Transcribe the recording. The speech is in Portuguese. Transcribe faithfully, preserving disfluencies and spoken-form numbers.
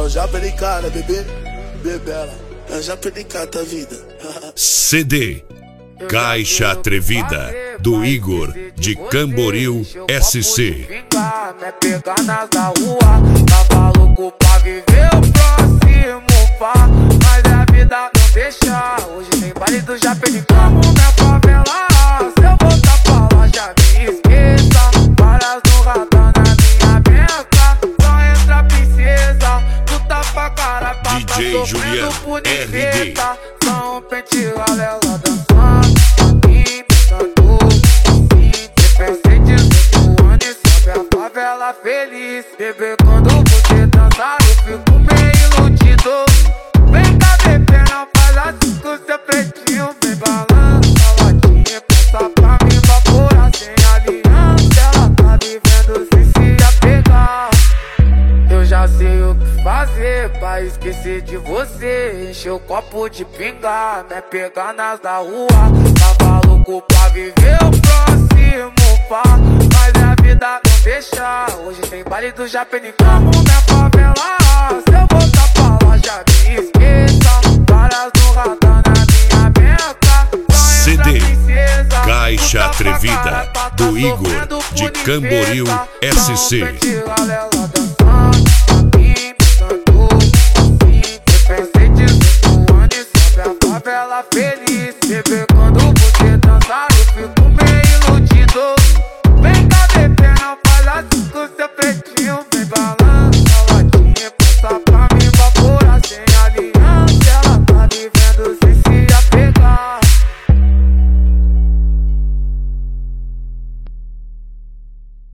Eu já perdi cara, bebê, bebela. Eu já perdi cara da vida. C D Caixa Atrevida, do Igor, de Camboriú, S C. É pegar nas da rua, tava louco pra viver o próximo pá. Mas a vida não deixa, hoje tem baile do já perdi como minha favela. Se eu voltar pra lá já me esqueça, várias no radar na minha beca. Só entra princesa, tu tá pra cara pra D J Juliano R D. Só um pente ela dançando, pra mim pensando assim. Pensei dezoito anos e sobe a favela feliz. Bebê, quando você dançar eu fico meio iludido. Vem cá, bebê, não faz assim com seu pretinho. Vem balando a latinha, passa pra mim vaporar sem aliança. Ela tá vivendo sem se apegar. Eu já sei o que fazer pra esquecer de você. Encher o copo de pinga, me pegar nas da rua. Tava louco pra viver o próximo pá. Mas a vida não deixa, hoje tem baile do Japeni como minha favela. Se eu voltar pra lá já me esqueça, várias no radar na minha beca. C D Caixa Atrevida, do Igor, de Camboriú, S C.